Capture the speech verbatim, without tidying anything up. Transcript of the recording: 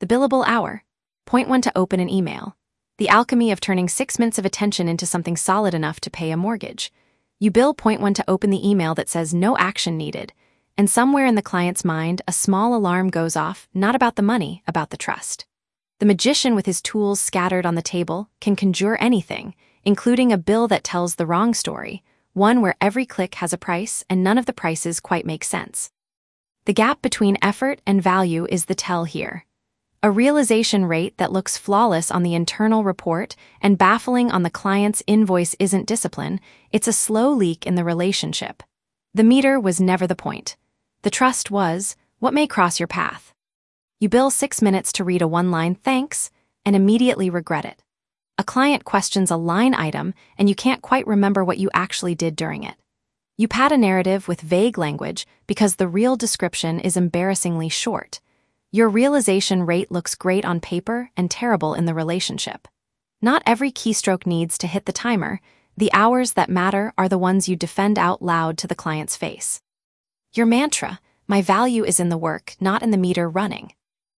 The billable hour. Point one to open an email. The alchemy of turning six minutes of attention into something solid enough to pay a mortgage. You bill point one to open the email that says no action needed, and somewhere in the client's mind, a small alarm goes off, not about the money, about the trust. The magician with his tools scattered on the table can conjure anything, including a bill that tells the wrong story, one where every click has a price and none of the prices quite make sense. The gap between effort and value is the tell here. A realization rate that looks flawless on the internal report and baffling on the client's invoice isn't discipline, it's a slow leak in the relationship. The meter was never the point. The trust was what may cross your path. You bill six minutes to read a one-line thanks and immediately regret it. A client questions a line item and you can't quite remember what you actually did during it. You pad a narrative with vague language because the real description is embarrassingly short. Your realization rate looks great on paper and terrible in the relationship. Not every keystroke needs to hit the timer. The hours that matter are the ones you defend out loud to the client's face. Your mantra, my value is in the work, not in the meter running.